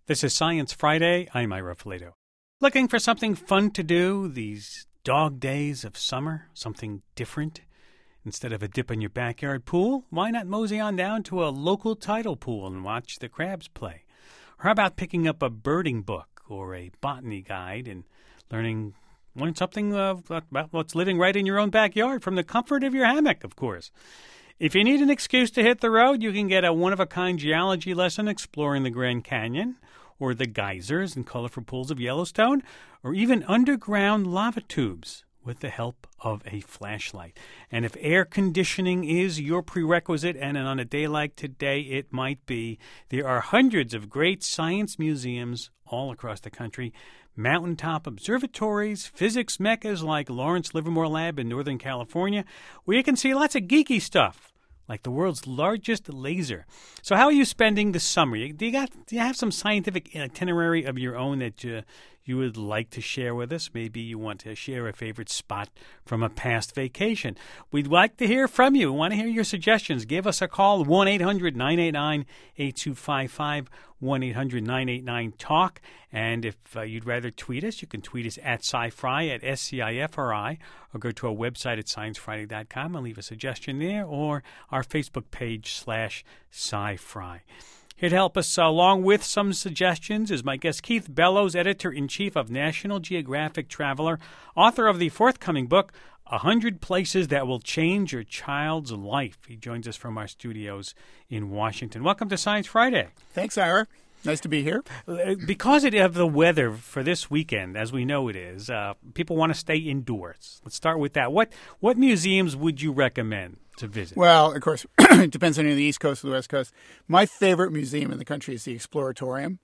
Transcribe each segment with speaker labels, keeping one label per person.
Speaker 1: This is Science Friday. I'm Ira Flato. Looking for something fun to do these dog days of summer? Something different? Instead of a dip in your backyard pool, why not mosey on down to a local tidal pool and watch the crabs play? Or how about picking up a birding book or a botany guide and learn something about what's living right in your own backyard from the comfort of your hammock, of course. If you need an excuse to hit the road, you can get a one-of-a-kind geology lesson exploring the Grand Canyon, or the geysers and colorful pools of Yellowstone, or even underground lava tubes with the help of a flashlight. And if air conditioning is your prerequisite, and on a day like today it might be, there are hundreds of great science museums all across the country, mountaintop observatories, physics meccas like Lawrence Livermore Lab in Northern California, where you can see lots of geeky stuff, like the world's largest laser. So how are you spending the summer? Do you have some scientific itinerary of your own that you would like to share with us? Maybe you want to share a favorite spot from a past vacation. We'd like to hear from you. We want to hear your suggestions. Give us a call, 1-800-989-8255, 1-800-989-TALK. And if you'd rather tweet us, you can tweet us at SciFri, at SCIFRI, or go to our website at sciencefriday.com and leave a suggestion there, or our Facebook page /SciFri. Here to help us along with some suggestions is my guest Keith Bellows, Editor-in-Chief of National Geographic Traveler, author of the forthcoming book, 100 Places That Will Change Your Child's Life. He joins us from our studios in Washington. Welcome to Science Friday.
Speaker 2: Thanks, Ira. Nice to be here.
Speaker 1: Because of the weather for this weekend, as we know it is, people want to stay indoors. Let's start with that. What museums would you recommend to visit?
Speaker 2: Well, of course, it depends on the East Coast or the West Coast. My favorite museum in the country is the Exploratorium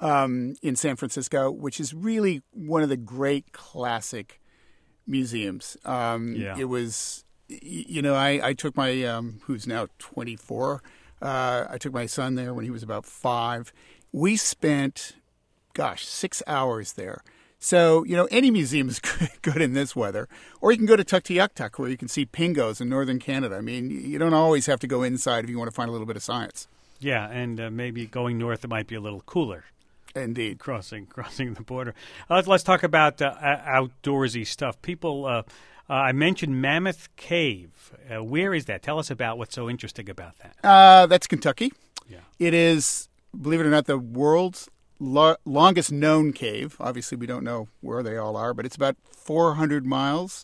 Speaker 2: in San Francisco, which is really one of the great classic museums. It was, I took my, who's now 24, I took my son there when he was about 5. We spent, 6 hours there. So, any museum is good in this weather. Or you can go to Tuktoyaktuk, where you can see pingos in northern Canada. I mean, you don't always have to go inside if you want to find a little bit of science.
Speaker 1: Yeah, and maybe going north, it might be a little cooler.
Speaker 2: Indeed.
Speaker 1: Crossing the border. Let's talk about outdoorsy stuff. People, I mentioned Mammoth Cave. Where is that? Tell us about what's so interesting about that.
Speaker 2: That's Kentucky. Yeah. It is, believe it or not, the world's longest known cave. Obviously, we don't know where they all are, but it's about 400 miles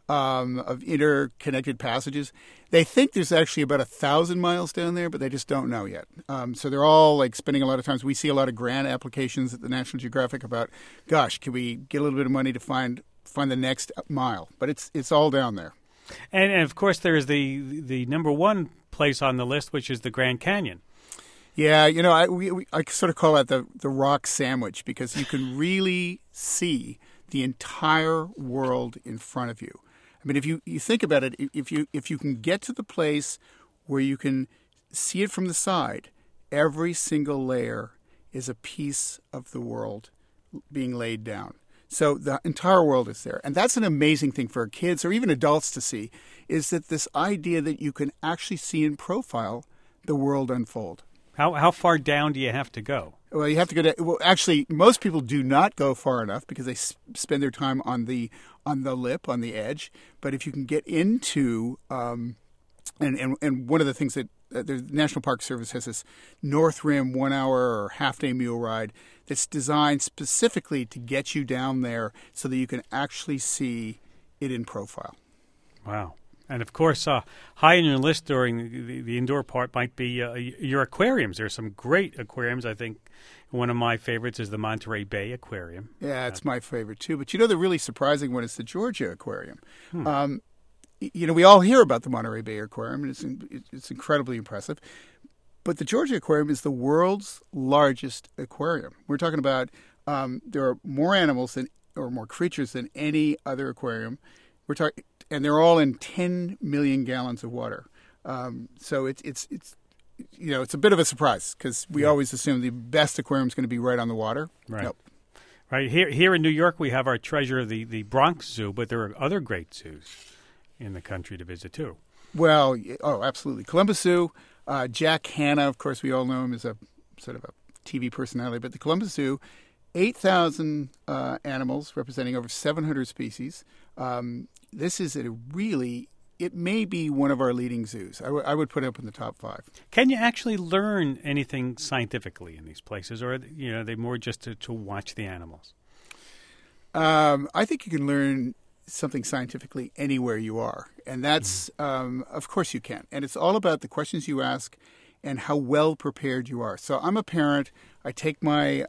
Speaker 2: of interconnected passages. They think there's actually about 1,000 miles down there, but they just don't know yet. So they're all spending a lot of time. We see a lot of grant applications at the National Geographic about, can we get a little bit of money to find the next mile? But it's all down there.
Speaker 1: And of course, there's the number one place on the list, which is the Grand Canyon.
Speaker 2: Yeah, I sort of call that the rock sandwich, because you can really see the entire world in front of you. I mean, if you think about it, if you can get to the place where you can see it from the side, every single layer is a piece of the world being laid down. So the entire world is there. And that's an amazing thing for kids or even adults to see, is that this idea that you can actually see in profile the world unfold.
Speaker 1: How far down do you have to go?
Speaker 2: Well, you have to go to. Well, actually, most people do not go far enough because they spend their time on the lip, on the edge. But if you can get into, and one of the things that the National Park Service has this North Rim 1 hour or half-day mule ride that's designed specifically to get you down there so that you can actually see it in profile.
Speaker 1: Wow. And, of course, high on your list during the indoor part might be your aquariums. There are some great aquariums. I think one of my favorites is the Monterey Bay Aquarium.
Speaker 2: Yeah, it's my favorite, too. But, the really surprising one is the Georgia Aquarium. We all hear about the Monterey Bay Aquarium, and it's incredibly impressive. But the Georgia Aquarium is the world's largest aquarium. We're talking about there are more animals or more creatures than any other aquarium. And they're all in 10 million gallons of water. So it's a bit of a surprise because we always assume the best aquarium is going to be right on the water.
Speaker 1: Right.
Speaker 2: Nope.
Speaker 1: Right. Here in New York, we have our treasure, the Bronx Zoo, but there are other great zoos in the country to visit too.
Speaker 2: Well, absolutely. Columbus Zoo, Jack Hanna, of course, we all know him as a sort of a TV personality, but the Columbus Zoo, 8,000 animals representing over 700 species. This is it may be one of our leading zoos. I would put it up in the top 5.
Speaker 1: Can you actually learn anything scientifically in these places, or are they more just to watch the animals?
Speaker 2: I think you can learn something scientifically anywhere you are, and that's of course you can. And it's all about the questions you ask and how well prepared you are. So I'm a parent. I take my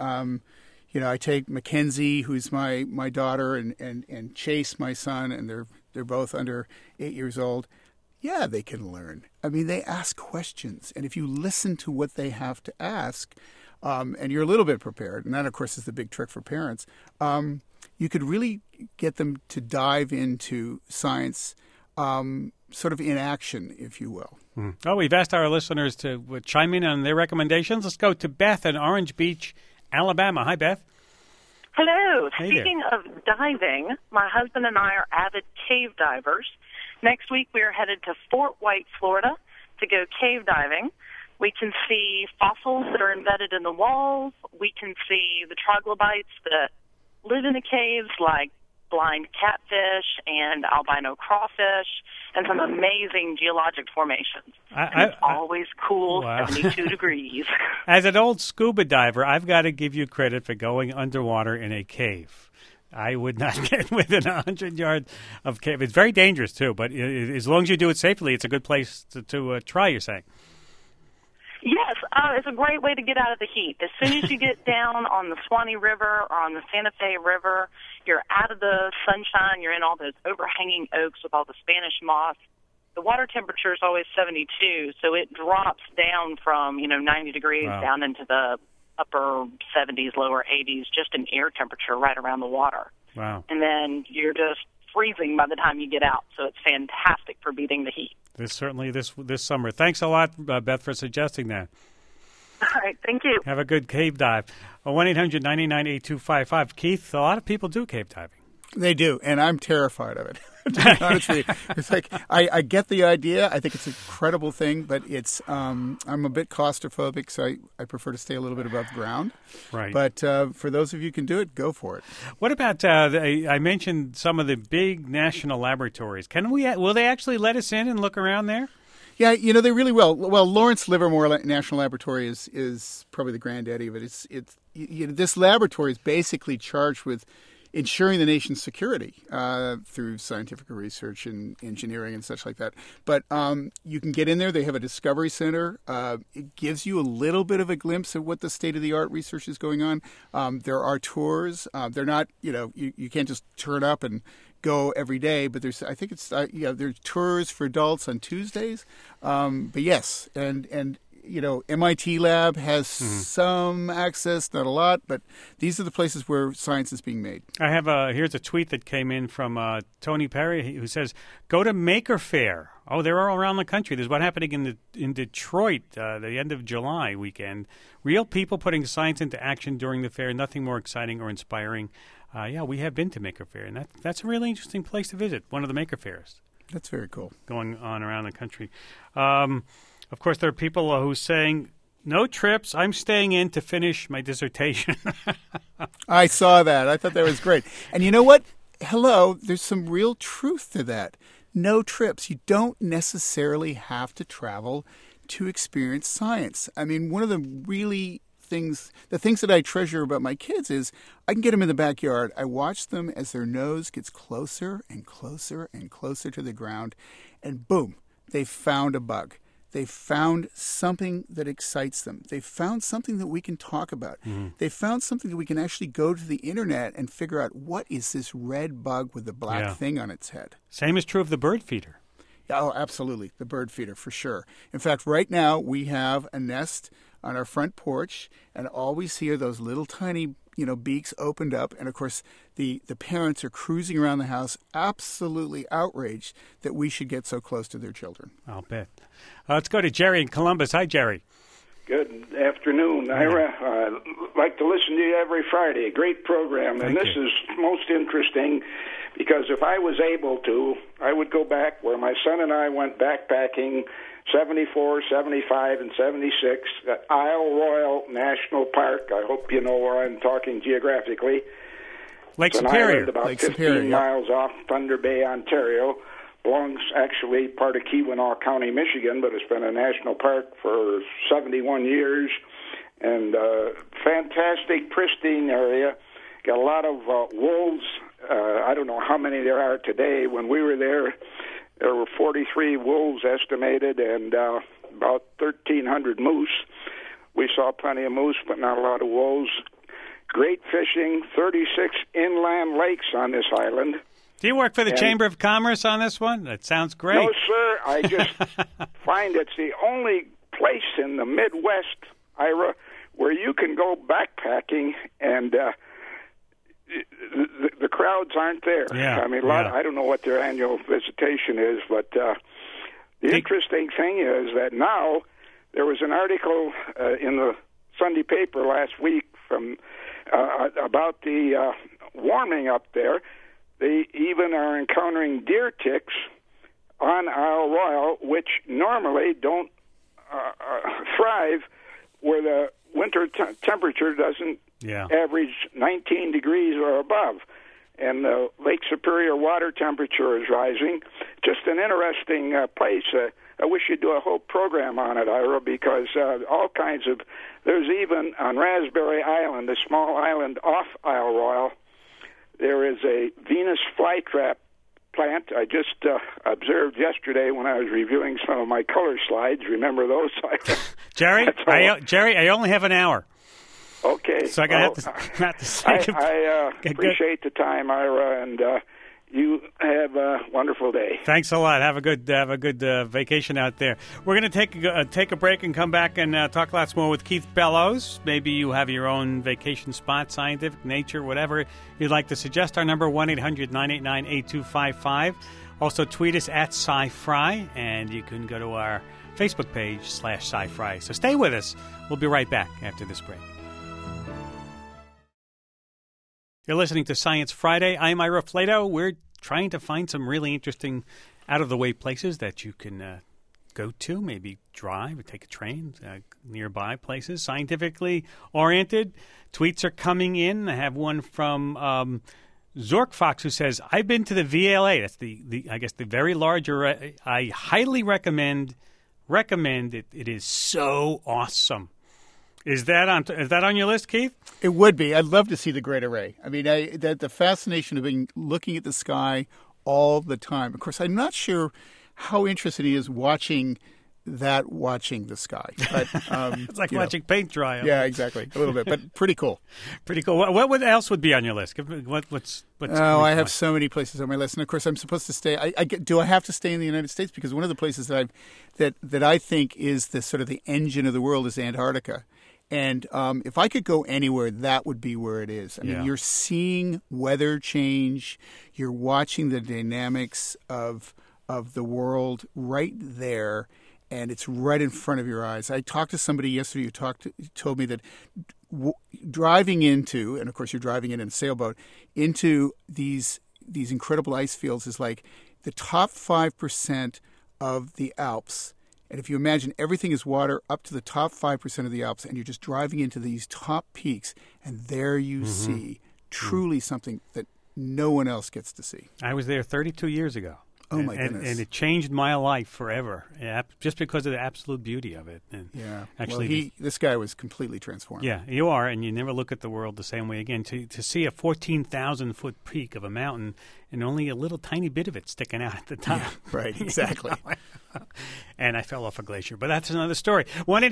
Speaker 2: I take Mackenzie, who's my daughter, and Chase, my son, and they're both under 8 years old. Yeah, they can learn. I mean, they ask questions, and if you listen to what they have to ask, and you're a little bit prepared, and that, of course, is the big trick for parents, you could really get them to dive into science sort of in action, if you will.
Speaker 1: Oh, we've asked our listeners to chime in on their recommendations. Let's go to Beth in Orange Beach, Alabama. Hi, Beth.
Speaker 3: Hello.
Speaker 1: Hey
Speaker 3: Speaking of diving, my husband and I are avid cave divers. Next week we are headed to Fort White, Florida to go cave diving. We can see fossils that are embedded in the walls. We can see the troglodytes that live in the caves, like blind catfish and albino crawfish, and some amazing geologic formations. It's always cool, wow. 72 degrees.
Speaker 1: As an old scuba diver, I've got to give you credit for going underwater in a cave. I would not get within 100 yards of cave. It's very dangerous, too, but as long as you do it safely, it's a good place to try, you're saying.
Speaker 3: Yes, it's a great way to get out of the heat. As soon as you get down on the Swanee River or on the Santa Fe River, you're out of the sunshine, you're in all those overhanging oaks with all the Spanish moss. The water temperature is always 72, so it drops down from, 90 degrees down into the upper 70s, lower 80s, just in air temperature right around the water.
Speaker 1: Wow.
Speaker 3: And then you're just freezing by the time you get out, so it's fantastic for beating the heat.
Speaker 1: Certainly this summer. Thanks a lot, Beth, for suggesting that.
Speaker 3: All right, thank you.
Speaker 1: Have a good cave dive. 1-800-999-8255. Keith, a lot of people do cave diving.
Speaker 2: They do, and I'm terrified of it. To be honest with you, it's like I get the idea. I think it's an incredible thing, but it's I'm a bit claustrophobic, so I prefer to stay a little bit above ground.
Speaker 1: Right.
Speaker 2: But for those of you who can do it, go for it.
Speaker 1: What about I mentioned some of the big national laboratories? Will they actually let us in and look around there?
Speaker 2: Yeah, they really will. Well, Lawrence Livermore National Laboratory is probably the granddaddy of it. This laboratory is basically charged with ensuring the nation's security through scientific research and engineering and such like that. But you can get in there. They have a discovery center. It gives you a little bit of a glimpse of what the state-of-the-art research is going on. There are tours. They're not, you can't just turn up and go every day, but there's tours for adults on Tuesdays. But yes, and MIT Lab has some access, not a lot, but these are the places where science is being made.
Speaker 1: I have here's a tweet that came in from Tony Perry who says, "Go to Maker Faire." Oh, they're all around the country. There's one happening in Detroit the end of July weekend. Real people putting science into action during the fair. Nothing more exciting or inspiring. We have been to Maker Faire, and that's a really interesting place to visit. One of the Maker Fairs.
Speaker 2: That's very cool.
Speaker 1: Going on around the country. Of course, there are people who are saying, no trips, I'm staying in to finish my dissertation.
Speaker 2: I saw that. I thought that was great. And you know what? Hello, there's some real truth to that. No trips. You don't necessarily have to travel to experience science. I mean, one of the things that I treasure about my kids is I can get them in the backyard. I watch them as their nose gets closer and closer and closer to the ground, and boom, they've found a bug. They've found something that excites them. They've found something that we can talk about. They've found something that we can actually go to the internet and figure out, what is this red bug with the black thing on its head?
Speaker 1: Same is true of the bird feeder.
Speaker 2: Oh, absolutely. The bird feeder, for sure. In fact, right now we have a nest on our front porch, and all we see are those little tiny, beaks opened up. And, of course, the parents are cruising around the house absolutely outraged that we should get so close to their children.
Speaker 1: I'll bet. Let's go to Jerry in Columbus. Hi, Jerry.
Speaker 4: Good afternoon, Ira. I like to listen to you every Friday. A great program. And this is most interesting because if I was able to, I would go back where my son and I went backpacking 74, 75, and 76 at Isle Royale National Park. I hope you know where I'm talking geographically.
Speaker 1: Lake
Speaker 4: It's an
Speaker 1: Superior.
Speaker 4: island about
Speaker 2: Lake
Speaker 4: 15
Speaker 2: Superior, yeah.
Speaker 4: miles off Thunder Bay, Ontario. Belongs actually part of Keweenaw County, Michigan, but it's been a national park for 71 years. And fantastic, pristine area. Got a lot of wolves. I don't know how many there are today. When we were there were 43 wolves estimated and about 1,300 moose. We saw plenty of moose, but not a lot of wolves. Great fishing, 36 inland lakes on this island.
Speaker 1: Do you work for the Chamber of Commerce on this one? That sounds great.
Speaker 4: No, sir. I just find it's the only place in the Midwest, Ira, where you can go backpacking and the crowds aren't there.
Speaker 1: Yeah,
Speaker 4: I mean, I don't know what their annual visitation is, but the interesting thing is that now there was an article in the Sunday paper last week from about the warming up there. They even are encountering deer ticks on Isle Royale, which normally don't thrive where the winter temperature doesn't average 19 degrees or above. And the Lake Superior water temperature is rising. Just an interesting place. I wish you'd do a whole program on it, Ira, because all kinds of... There's even on Raspberry Island, a small island off Isle Royale, there is a Venus flytrap plant. I just observed yesterday when I was reviewing some of my color slides. Remember those?
Speaker 1: Jerry, I only have an hour.
Speaker 4: Okay.
Speaker 1: So I have to say
Speaker 4: I appreciate the time, Ira, and you have a wonderful day.
Speaker 1: Thanks a lot. Have a good vacation out there. We're going to take a break and come back and talk lots more with Keith Bellows. Maybe you have your own vacation spot, scientific, nature, whatever you'd like to suggest. Our number, 1-800-989-8255. Also, tweet us at SciFry, and you can go to our Facebook page /SciFry. So stay with us. We'll be right back after this break. You're listening to Science Friday. I'm Ira Flato. We're trying to find some really interesting, out-of-the-way places that you can go to, maybe drive or take a train, nearby places, scientifically oriented. Tweets are coming in. I have one from Zork Fox who says, I've been to the VLA. That's the very large array. I highly recommend it. It is so awesome. Is that on your list, Keith?
Speaker 2: It would be. I'd love to see the Great Array. I mean, the fascination of looking at the sky all the time. Of course, I'm not sure how interesting it is watching the sky. But,
Speaker 1: it's like watching paint dry.
Speaker 2: Yeah, exactly. A little bit, but pretty cool.
Speaker 1: Pretty cool. What else would be on your list? What's
Speaker 2: I have so many places on my list, and of course, I'm supposed to stay. Do I have to stay in the United States? Because one of the places that I think is the sort of the engine of the world is Antarctica. And if I could go anywhere, that would be where it is. I mean, you're seeing weather change. You're watching the dynamics of the world right there, and it's right in front of your eyes. I talked to somebody yesterday who told me that driving into, and of course you're driving in a sailboat, into these incredible ice fields is like the top 5% of the Alps. And if you imagine everything is water up to the top 5% of the Alps, and you're just driving into these top peaks, and there you see truly something that no one else gets to see.
Speaker 1: I was there 32 years ago.
Speaker 2: Oh, my goodness.
Speaker 1: And it changed my life forever, just because of the absolute beauty of it. And
Speaker 2: actually, this guy was completely transformed.
Speaker 1: Yeah, you are, and you never look at the world the same way again. To see a 14,000-foot peak of a mountain and only a little tiny bit of it sticking out at the top.
Speaker 2: Yeah, right, exactly.
Speaker 1: And I fell off a glacier, but that's another story.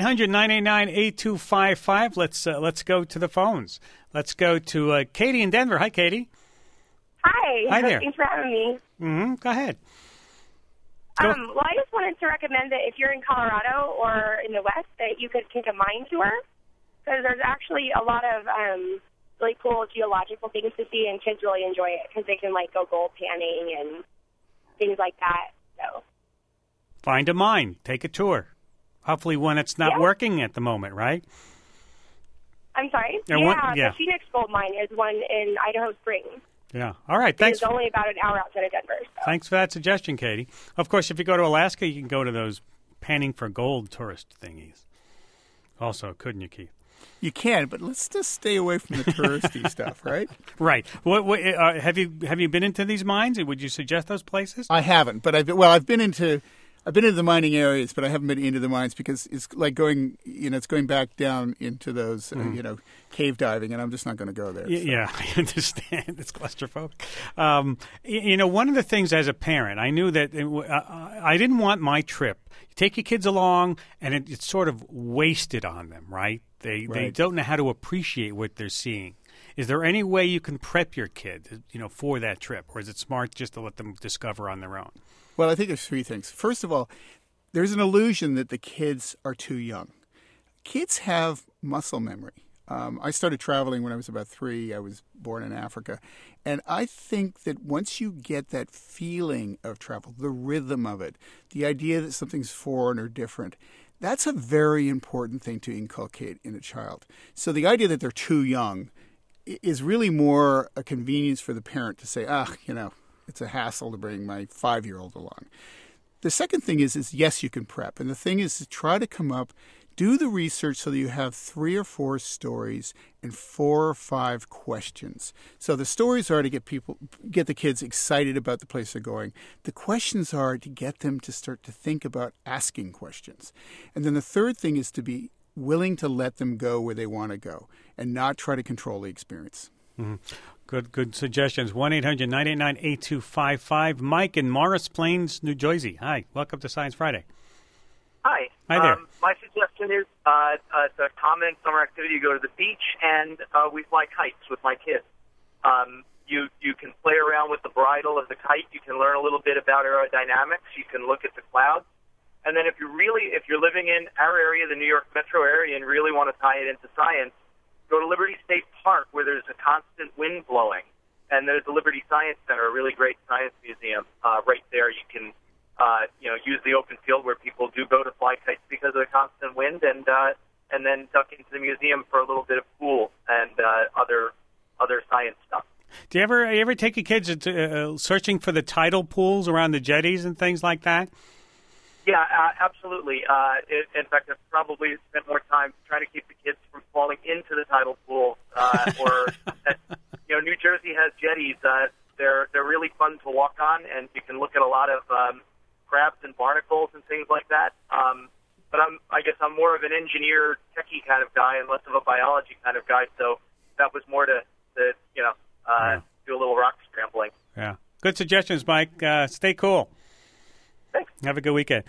Speaker 1: 1-800-989-8255. Let's go to the phones. Let's go to Katie in Denver. Hi, Katie.
Speaker 5: Hi
Speaker 1: there.
Speaker 5: Thanks for having me.
Speaker 1: Go ahead.
Speaker 5: Well, I just wanted to recommend that if you're in Colorado or in the West, that you could take a mine tour, because there's actually a lot of really cool geological things to see, and kids really enjoy it because they can go gold panning and things like that. So
Speaker 1: find a mine, take a tour. Hopefully one that's not working at the moment, right?
Speaker 5: I'm sorry? The Phoenix Gold Mine is one in Idaho Springs.
Speaker 1: Yeah. All right. Thanks.
Speaker 5: It's only about an hour outside of Denver. So.
Speaker 1: Thanks for that suggestion, Katie. Of course, if you go to Alaska, you can go to those panning for gold tourist thingies. Also, couldn't you, Keith?
Speaker 2: You can, but let's just stay away from the touristy stuff, right?
Speaker 1: Right. What have you been into these mines? Would you suggest those places?
Speaker 2: I haven't, but I've been into the mining areas, but I haven't been into the mines because it's like going, it's going back down into those, cave diving, and I'm just not going to go there.
Speaker 1: Yeah, I understand. It's claustrophobic. One of the things as a parent, I knew that I didn't want my trip. You take your kids along, and it's sort of wasted on them, right? They don't know how to appreciate what they're seeing. Is there any way you can prep your kid, for that trip, or is it smart just to let them discover on their own?
Speaker 2: Well, I think there's three things. First of all, there's an illusion that the kids are too young. Kids have muscle memory. I started traveling when I was about 3. I was born in Africa. And I think that once you get that feeling of travel, the rhythm of it, the idea that something's foreign or different, that's a very important thing to inculcate in a child. So the idea that they're too young is really more a convenience for the parent to say, it's a hassle to bring my 5-year-old along. The second thing is yes, you can prep. And the thing is to try to come up, do the research so that you have 3 or 4 stories and 4 or 5 questions. So the stories are to get the kids excited about the place they're going. The questions are to get them to start to think about asking questions. And then the third thing is to be willing to let them go where they want to go and not try to control the experience.
Speaker 1: Mm-hmm. Good suggestions. 1-800-989-8255. Mike in Morris Plains, New Jersey. Hi. Welcome to Science Friday.
Speaker 6: Hi.
Speaker 1: Hi there.
Speaker 6: My suggestion is it's a common summer activity. You go to the beach, and we fly kites with my kids. You can play around with the bridle of the kite. You can learn a little bit about aerodynamics. You can look at the clouds. And then if you're living in our area, the New York metro area, and really want to tie it into science, go to Liberty State Park where there's a constant wind blowing. And there's the Liberty Science Center, a really great science museum right there. You can use the open field where people do go to fly kites because of the constant wind, and then duck into the museum for a little bit of pool and other science stuff.
Speaker 1: Do you ever take your kids searching for the tidal pools around the jetties and things like that?
Speaker 6: Yeah, absolutely. In fact, I've probably spent more time trying to keep the kids from falling into the tidal pool. New Jersey has jetties. They're really fun to walk on, and you can look at a lot of crabs and barnacles and things like that. But I guess I'm more of an engineer, techie kind of guy, and less of a biology kind of guy. So that was more to do a little rock scrambling.
Speaker 1: Yeah, good suggestions, Mike. Stay cool.
Speaker 6: Thanks.
Speaker 1: Have a good weekend.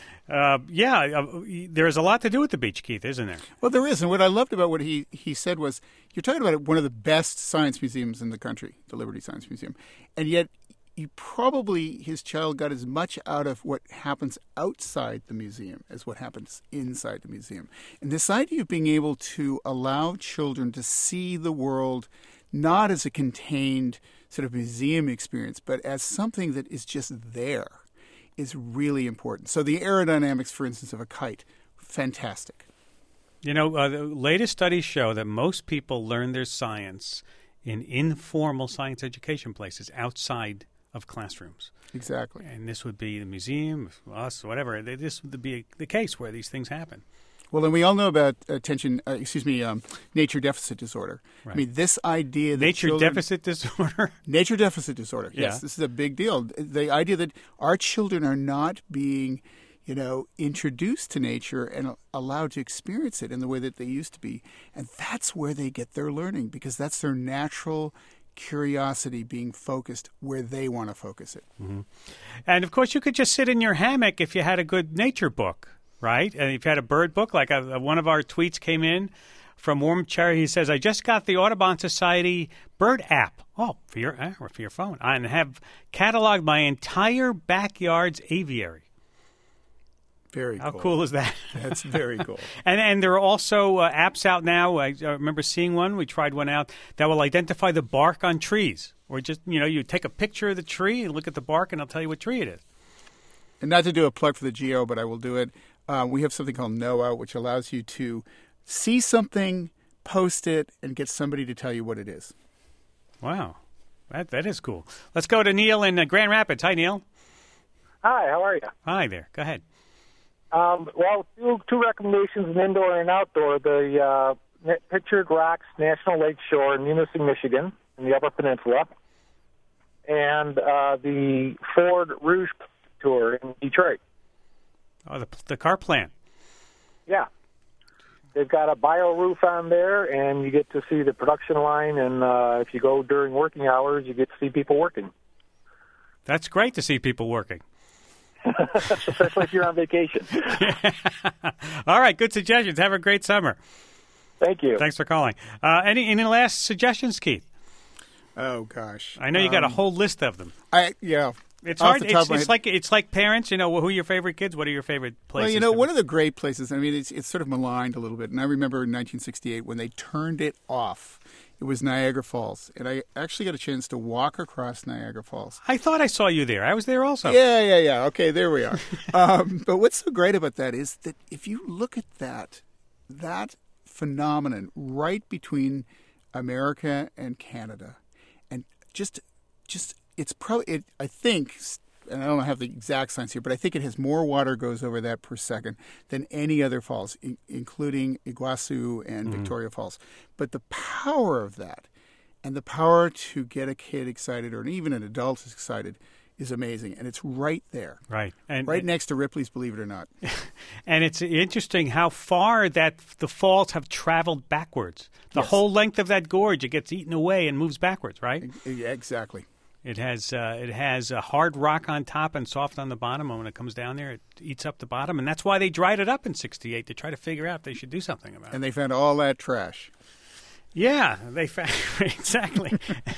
Speaker 1: There's a lot to do at the beach, Keith, isn't there?
Speaker 2: Well, there is. And what I loved about what he said was, you're talking about one of the best science museums in the country, the Liberty Science Museum. And yet, his child got as much out of what happens outside the museum as what happens inside the museum. And this idea of being able to allow children to see the world not as a contained sort of museum experience, but as something that is just there, is really important. So the aerodynamics, for instance, of a kite, fantastic.
Speaker 1: The latest studies show that most people learn their science in informal science education places outside of classrooms.
Speaker 2: Exactly.
Speaker 1: And this would be the museum, us, whatever. This would be the case where these things happen.
Speaker 2: Well, and we all know about nature deficit disorder.
Speaker 1: Right.
Speaker 2: I mean, this idea that
Speaker 1: nature deficit disorder?
Speaker 2: Nature deficit disorder, yes.
Speaker 1: Yeah.
Speaker 2: This is a big deal. The idea that our children are not being, introduced to nature and allowed to experience it in the way that they used to be. And that's where they get their learning, because that's their natural curiosity being focused where they want to focus it.
Speaker 1: Mm-hmm. And, of course, you could just sit in your hammock if you had a good nature book. Right? And if you had a bird book, like one of our tweets came in from Warm Cherry, he says, I just got the Audubon Society bird app. Oh, for your phone. And have cataloged my entire backyard's aviary.
Speaker 2: Very cool.
Speaker 1: How cool is that?
Speaker 2: That's very cool.
Speaker 1: And there are also apps out now. I remember seeing one. We tried one out that will identify the bark on trees. Or just, you take a picture of the tree and look at the bark, and it'll tell you what tree it is.
Speaker 2: And not to do a plug for the Geo, but I will do it. We have something called NOAA, which allows you to see something, post it, and get somebody to tell you what it is.
Speaker 1: Wow. That is cool. Let's go to Neil in Grand Rapids. Hi, Neil.
Speaker 7: Hi, how are you?
Speaker 1: Hi there. Go ahead.
Speaker 7: Well, two recommendations, an indoor and outdoor. The Pictured Rocks National Lake Shore in Munising, Michigan, in the Upper Peninsula, and the Ford Rouge Tour in Detroit.
Speaker 1: Oh, the car plant.
Speaker 7: Yeah. They've got a bio roof on there, and you get to see the production line, and if you go during working hours, you get to see people working.
Speaker 1: That's great to see people working.
Speaker 7: Especially if you're on vacation.
Speaker 1: All right, good suggestions. Have a great summer.
Speaker 7: Thank you.
Speaker 1: Thanks for calling. Any last suggestions, Keith?
Speaker 2: Oh, gosh.
Speaker 1: I know you got a whole list of them.
Speaker 2: Yeah.
Speaker 1: It's hard. It's like parents. Who are your favorite kids? What are your favorite places?
Speaker 2: Well, one of the great places. I mean, it's sort of maligned a little bit. And I remember in 1968 when they turned it off. It was Niagara Falls, and I actually got a chance to walk across Niagara Falls.
Speaker 1: I thought I saw you there. I was there also.
Speaker 2: Yeah. Okay, there we are. But what's so great about that is that if you look at that phenomenon right between America and Canada, and just it's probably I think, and I don't have the exact science here, but I think it has more water goes over that per second than any other falls, including Iguazu and Victoria Falls. But the power of that and the power to get a kid excited or even an adult excited is amazing. And it's right there.
Speaker 1: Right. And
Speaker 2: right next to Ripley's, believe it or not.
Speaker 1: And it's interesting how far that the falls have traveled backwards. The whole length of that gorge, it gets eaten away and moves backwards, right?
Speaker 2: Exactly.
Speaker 1: It has a hard rock on top and soft on the bottom, and when it comes down there, it eats up the bottom, and that's why they dried it up in '68 to try to figure out if they should do something about it.
Speaker 2: And they found all that trash.
Speaker 1: Yeah, they found exactly.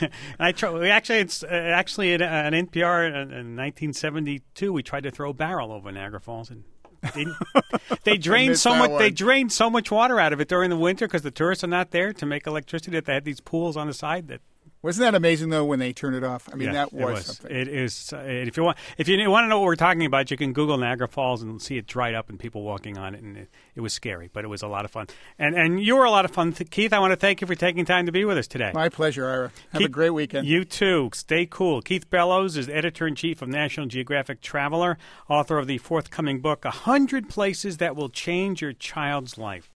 Speaker 1: It's actually at an NPR in 1972. We tried to throw a barrel over Niagara Falls, and they drained so much. They drained so much water out of it during the winter because the tourists are not there to make electricity. That they had these pools on the side that.
Speaker 2: Wasn't that amazing though when they turned it off? I mean, that was something.
Speaker 1: It is. If you want to know what we're talking about, you can Google Niagara Falls and see it dried up and people walking on it, and it was scary, but it was a lot of fun. And you were a lot of fun, Keith. I want to thank you for taking time to be with us today.
Speaker 2: My pleasure, Ira. Have a great weekend.
Speaker 1: You too. Stay cool. Keith Bellows is editor-in-chief of National Geographic Traveler, author of the forthcoming book, 100 Places That Will Change Your Child's Life.